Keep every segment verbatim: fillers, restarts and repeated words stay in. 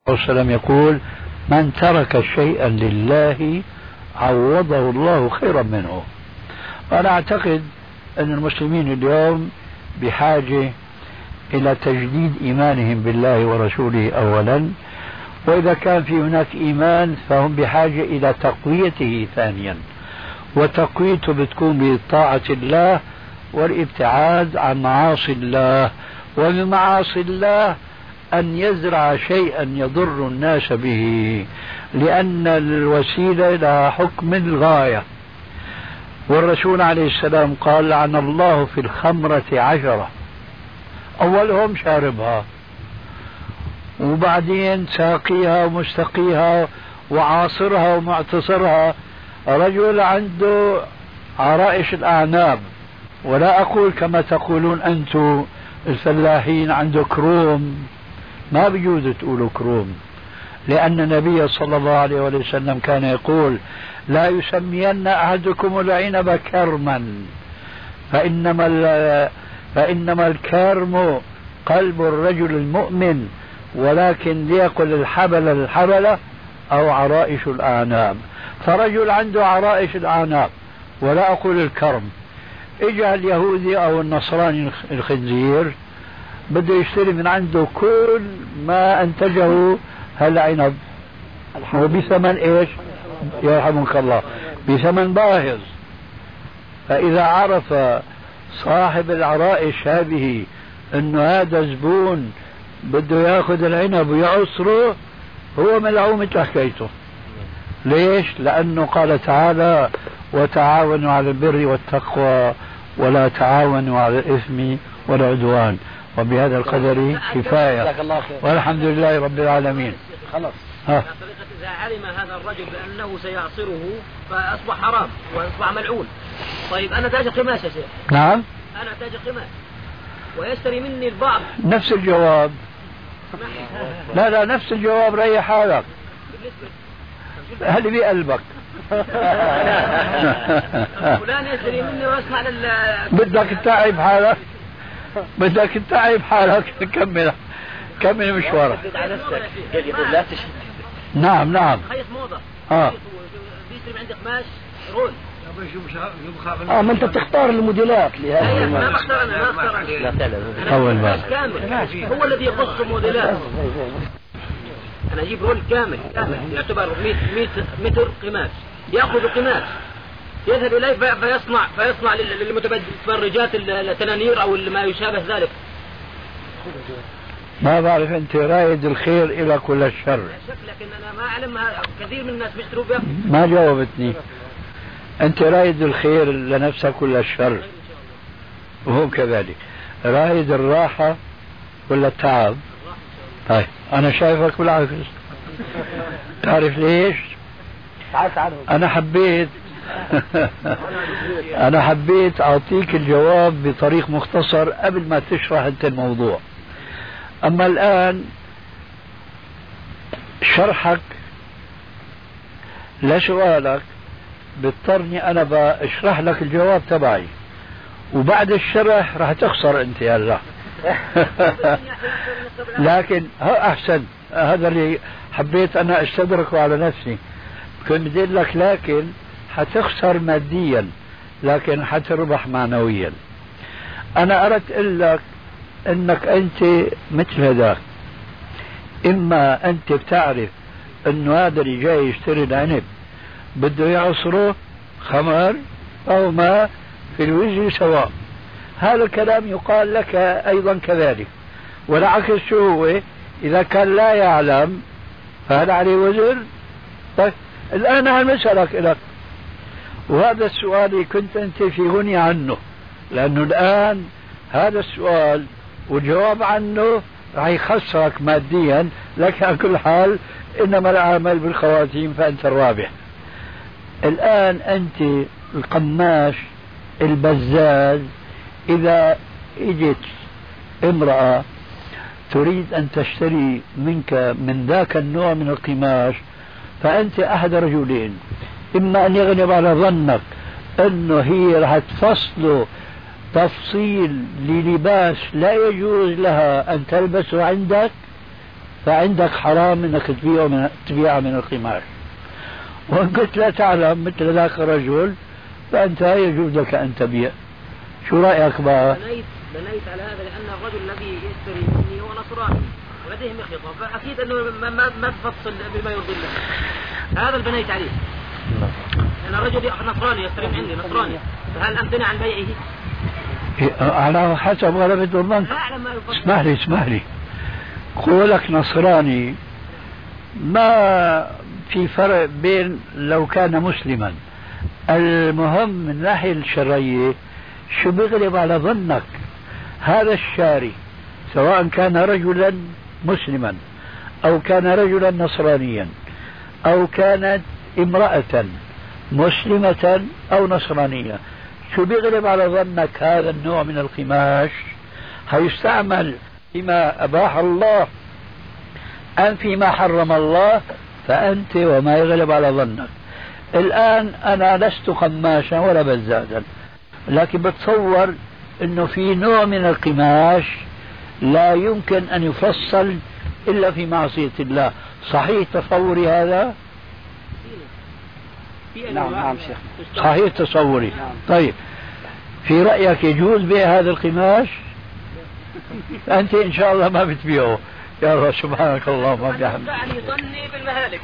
عليه وسلم يقول: من ترك شيئا لله عوضه الله خيرا منه. أنا أعتقد أن المسلمين اليوم بحاجة إلى تجديد إيمانهم بالله ورسوله أولا، وإذا كان في هناك إيمان فهم بحاجة إلى تقويته ثانيا، وتقويته بتكون بطاعة الله والابتعاد عن معاصي الله. ومن معاصي الله أن يزرع شيئا يضر الناس به، لأن الوسيلة لها حكم الغاية. والرسول عليه السلام قال: لعن الله في الخمرة عشرة، أولهم شاربها، وبعدين ساقيها ومستقيها وعاصرها ومعتصرها. رجل عنده عرائش الأعناب، ولا أقول كما تقولون أنتم الفلاحين عنده كروم، ما بيجوز تقولوا كروم، لأن النبي صلى الله عليه وسلم كان يقول: لا يسمين أحدكم العنب كرما، فإنما فإنما الكرم قلب الرجل المؤمن، ولكن ليقل الحبل الحبلة أو عرائش الأعناب. فرجل عنده عرائش الأعناب، ولا أقول الكرم. إجا اليهودي أو النصراني الخنزير بده يشتري من عنده كل ما أنتجه هالعنب، وبثمن إيش؟ يرحمك الله، بثمن باهظ. فإذا عرف صاحب العرائش هذه أنه هذا زبون بده ياخذ العنب ويعصره، هو ملعوم مثل حكايته. ليش؟ لأنه قال تعالى: وتعاونوا على البر والتقوى ولا تعاونوا على الإثم والعدوان. وبهذا القدر كفاية، والحمد لله رب العالمين. خلاص. ها. إذا علم هذا الرجل بأنه سيعصره فأصبح حرام وأصبح ملعون. طيب أنا تاجر قماش يا شيخ. نعم. أنا تاجر قماش ويشتري مني البعض. نفس الجواب. لا لا نفس الجواب، ريح حالك. هل بقلبك؟ فلان يشتري مني واسمع لل بدك تتعب حالك، بدك تتعب حالك. كمل كمل مشوارك. نعم نعم. خيط موضة. اه بيشتري عندي قماش رول. اه ما انت بتختار الموديلات لهذا. ما بختار انا، ما اختار انا. اول ما كامل هو الذي يقص الموديلات. انا اجيب رول كامل كامل يعتبر مئة متر قماش، ياخذ قماش يذهب اليه فيصنع فيصنع للمتبرجات التنانير او ما يشابه ذلك. ما بعرف انت رايد الخير الى كل الشر. لكن انا ما اعلم كثير من الناس بيشتروا بها. ما جاوبتني. انت رايد الخير لنفسك كل الشر، وهو كذلك. رايد الراحة ولا التعب؟ طيب انا شايفك بالعكس. تعرف ليش؟ انا حبيت انا حبيت اعطيك الجواب بطريق مختصر قبل ما تشرح انت الموضوع. اما الان شرحك لسؤالك بيضطرني انا بشرح لك الجواب تبعي، وبعد الشرح راح تخسر انت هلا. لكن ها احسن، هذا اللي حبيت انا استدركه على نفسي. كنت بدي اقول لك لكن حتخسر ماديا لكن حتربح معنويا. انا اردت اقول لك انك انت مثل هذاك، اما انت بتعرف انه هذا اللي جاي يشتري العنب بده يعصره خمر او ما في الوجه سواء. هذا الكلام يقال لك ايضا كذلك، والعكس شو هو؟ اذا كان لا يعلم فهل عليه وزر؟ طيب الان انا بسألك لك، وهذا السؤال اللي كنت انت في غني عنه، لانه الان هذا السؤال والجواب عنه راح يخسرك ماديا، لكن على كل حال انما العمل بالخواتيم فانت الرابح. الان انت القماش البزاز، اذا اجت امرأة تريد ان تشتري منك من ذاك النوع من القماش، فانت احد رجلين: اما ان يغلب على ظنك انه هي راح تفصله تفصيل للباس لا يجوز لها ان تلبسه عندك، فعندك حرام انك تبيعه من تبيعه من القماش. وان كنت لا تعلم مثل ذاك الرجل فانت يجوز لك ان تبيع. شو رايك بقى؟ بنيت بنيت على هذا لان الرجل الذي يشتري مني هو نصراني ولديه مخيطه، فاكيد انه ما, ما, ما تفصل بما يرضي الله. هذا اللي بنيت عليه. انا رجل نصراني يشتري عندي نصراني، فهل امتنع عن بيعه؟ على حسب غلبة الظن. اسمح لي اسمح لي قولك نصراني ما في فرق بين لو كان مسلما. المهم من الناحية الشرعية شو بيغلب على ظنك. هذا الشاري سواء كان رجلا مسلما أو كان رجلا نصرانيا أو كانت امرأة مسلمة أو نصرانية، شو بيغلب على ظنك هذا النوع من القماش هيستعمل فيما أباح الله أم فيما حرم الله؟ فأنت وما يغلب على ظنك. الآن أنا لست قماشا ولا بزادا، لكن بتصور أنه في نوع من القماش لا يمكن أن يفصل إلا في معصية الله. صحيح تصوري هذا؟ نعم نعم شيخ. صحيح تصوري. طيب في رأيك يجوز بيع هذا القماش؟ أنت إن شاء الله ما بتبيعه. يا رب سبحانك اللهم وبحمدك. يعني ظني بالمهالك.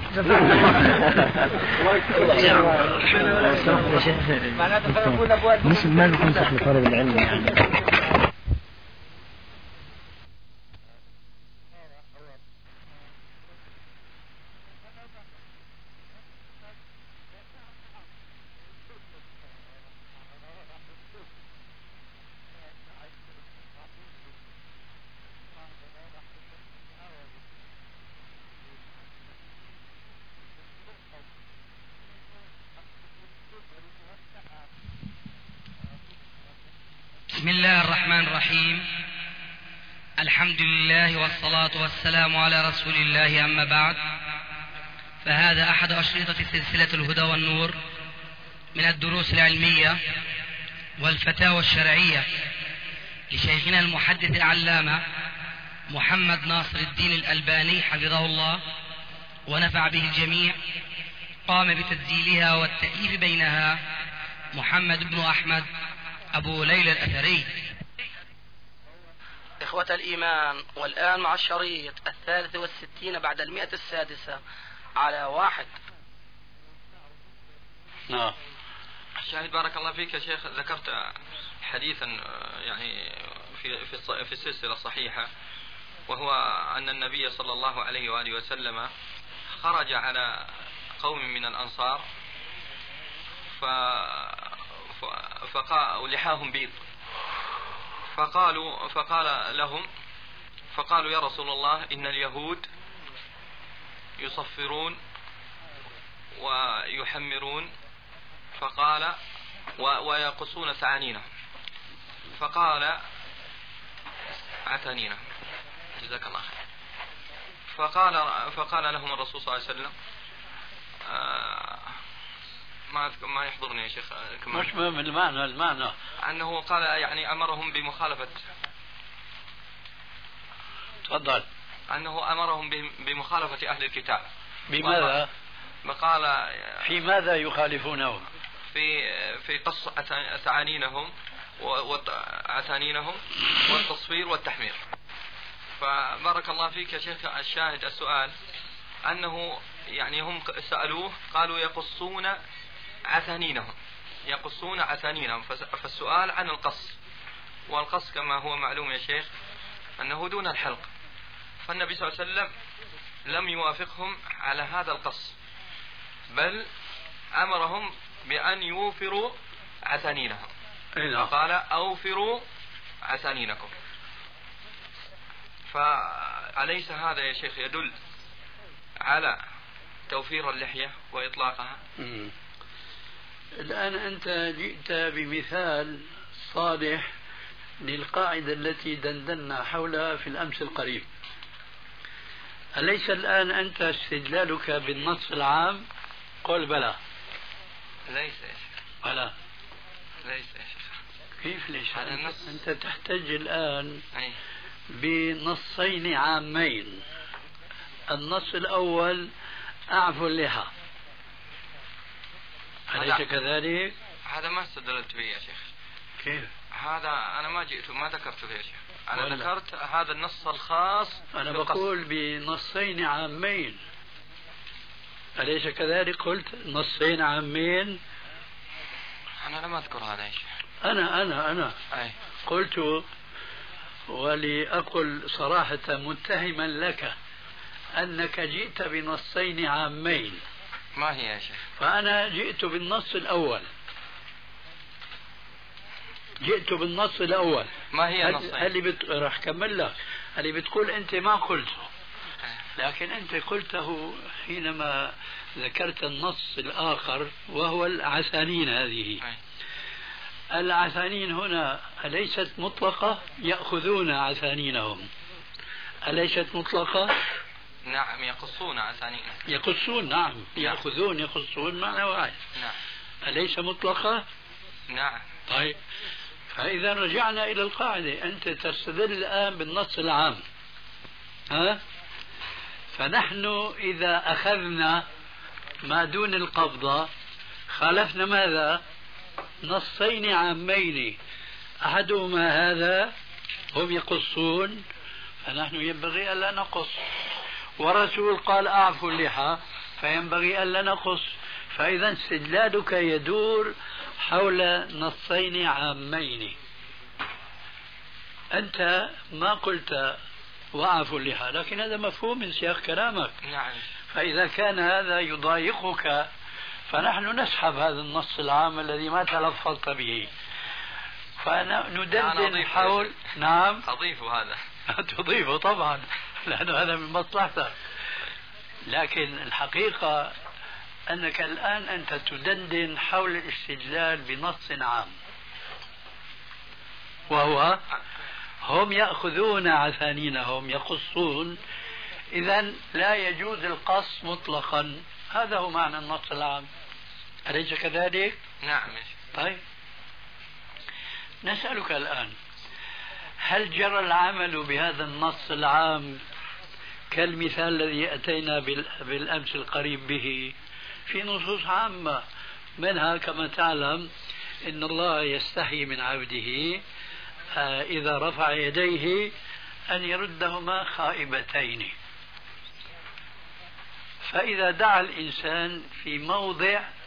مثل ما نكون في طالب العلم. بسم الله الرحمن الرحيم. الحمد لله والصلاة والسلام على رسول الله، أما بعد، فهذا أحد أشرطة سلسلة الهدى والنور من الدروس العلمية والفتاوى الشرعية لشيخنا المحدث العلامة محمد ناصر الدين الألباني حفظه الله ونفع به الجميع. قام بتسجيلها والتأليف بينها محمد بن أحمد أبو ليلى الأثري. إخوة الإيمان، والآن مع الشريط الثالث والستين بعد المئة السادسة على واحد. نعم. شاهد بارك الله فيك يا شيخ، ذكرت حديثا يعني في في في السلسلة الصحيحة، وهو أن النبي صلى الله عليه وآله وسلم خرج على قوم من الأنصار ف فقالوا لحاهم بيض، فقالوا فقال لهم فقالوا يا رسول الله إن اليهود يصفرون ويحمرون، فقال ويقصون ثعانينهم، فقال عتانينا جزاك الله خير. فقال فقال لهم الرسول صلى الله عليه وسلم آه ما ما يحضرني يا شيخ كمان. مش مهم المعنى المعنى أنه قال يعني أمرهم بمخالفة. تفضل. أنه أمرهم بمخالفة أهل الكتاب. بماذا؟ قال في ماذا يخالفونه؟ في في قص ثعانينهم وعتانينهم والتصفير والتحمير. فبارك الله فيك يا شيخ، الشاهد السؤال أنه يعني هم سألوه قالوا يقصون عثانينهم يقصون عثانينهم فالسؤال عن القص، والقص كما هو معلوم يا شيخ أنه دون الحلق، فالنبي صلى الله عليه وسلم لم يوافقهم على هذا القص، بل أمرهم بأن يوفروا عثانينهم، قال أوفروا عثانينكم. فأليس هذا يا شيخ يدل على توفير اللحية وإطلاقها؟ مم. الآن أنت جئت بمثال صالح للقاعدة التي دندنا حولها في الأمس القريب. أليس الآن أنت استدلالك بالنص العام؟ قل بلى. ليس يا شيخ. بلى. ليس يا شيخ. كيف ليس؟ هذا النص أنت تحتج الآن أي. بنصين عامين. النص الأول أعفوا اللحى، أليس كذلك؟ هذا ما استدللت به يا شيخ. كيف؟ هذا أنا ما جئت ما ذكرته يا شيخ، أنا ذكرت هذا النص الخاص. أنا بقول بنصين عامين، أليس كذلك؟ قلت نصين عامين. أنا لم أذكر هذا يا شيخ. أنا أنا أنا أي. قلت ولأقل صراحة متهما لك أنك جئت بنصين عامين. ما هي يا شيخ؟ فأنا جئت بالنص الأول، جئت بالنص الأول. ما هي النصين؟ اللي بت... راح كمل لك. اللي بتقول أنت ما قلته، لكن أنت قلته حينما ذكرت النص الآخر وهو العسانين. هذه أي. العسانين هنا أليست مطلقة؟ يأخذون عسانينهم، أليست مطلقة؟ نعم يقصون عسانينهم. يقصون، نعم. يأخذون يقصون معنى واحد. نعم. أليس مطلقة؟ نعم. طيب، فإذا رجعنا إلى القاعدة، أنت تستدل الآن بالنص العام، ها؟ فنحن إذا أخذنا ما دون القبضة خالفنا ماذا؟ نصين عامين، أحدهما هذا هم يقصون، فنحن ينبغي ألا نقص، ورسول قال أعفوا اللحى، فينبغي ألا نقص. فإذا استدلالك يدور حول نصين عامين. أنت ما قلت وأعفوا اللحى، لكن هذا مفهوم من سياق كلامك. نعم. فإذا كان هذا يضايقك فنحن نسحب هذا النص العام الذي ما تلفظت به، فندندن حول. نعم. أضيف هذا. تضيفه طبعا، لأنه هذا من مصلحتك، لكن الحقيقة أنك الآن أنت تدندن حول الاستدلال بنص عام، وهو هم يأخذون عثانينهم يقصون، إذا لا يجوز القص مطلقا. هذا هو معنى النص العام، أليس كذلك؟ نعم. طيب، نسألك الآن، هل جرى العمل بهذا النص العام كالمثال الذي أتينا بالأمس القريب به في نصوص عامة؟ منها كما تعلم إن الله يستحي من عبده إذا رفع يديه أن يردهما خائبتين، فإذا دعا الإنسان في موضع